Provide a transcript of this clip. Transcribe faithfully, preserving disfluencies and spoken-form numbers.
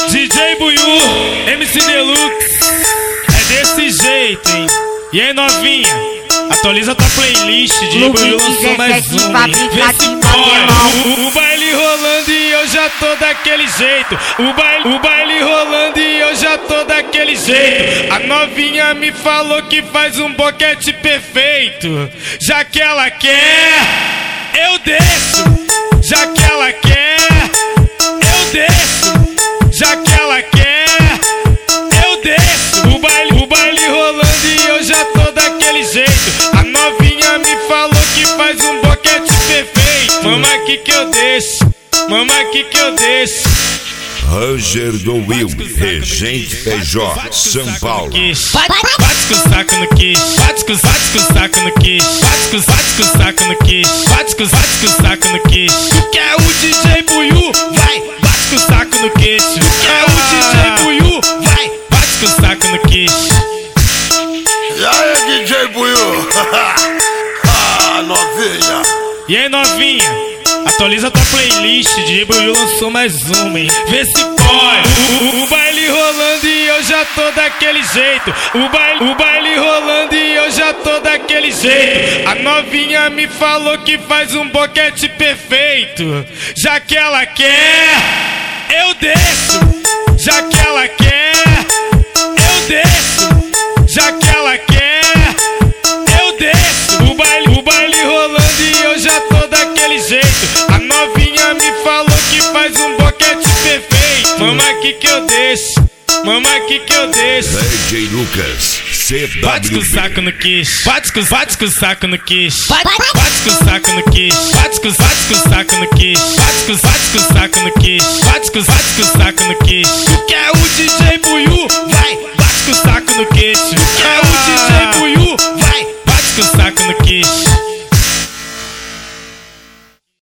D J Buiú, M C Deluxe, é desse jeito, hein? E aí, novinha, atualiza tua playlist. D J Buiú lançou mais um, hein? Vê se pode. O baile rolando e eu já tô daquele jeito. O baile, o baile rolando e eu já tô daquele jeito. A novinha me falou que faz um boquete perfeito. Já que ela quer, eu desço. Já que ela quer, eu desço. Já que ela quer, eu desço. O baile, o baile rolando e eu já tô daquele jeito. A novinha me falou que faz um boquete perfeito. Mama aqui que eu desço, mama aqui que eu desço. Ranger do Will, Regente P J, São Paulo. Bate com o saco no queixo, bate com, bate com o saco no queixo, bate com, bate com o saco no queixo, bate com, bate com o saco no queixo. Tu quer o D J Buiú? Vai, bate com o saco no queixo. Tu quer o D J Buiú? Vai, bate com o saco no queixo. E aí, D J Buiú? Ah, novinha. E aí, novinha, atualiza tua playlist. D J Buiú lançou mais uma, hein? Vê se pode. O, o baile rolando e eu já tô daquele jeito. O baile, o baile rolando e eu já tô daquele jeito. A novinha me falou que faz um boquete perfeito. Já que ela quer, eu desço. Já que ela quer, eu desço. Já que ela quer, eu desço. O baile, o baile rolando e eu já tô daquele jeito. A novinha me falou que faz um boquete perfeito. Mama aqui que eu desço, mama aqui que eu desço. D J Lucas, C W B. Bate com o saco no queixo, bate com, bate com o saco no queixo, bate com o saco no queixo, bate com, bate com o saco no queixo, bate com, bate com o saco no queixo, bate com, bate com o saco no queixo. Tu quer o D J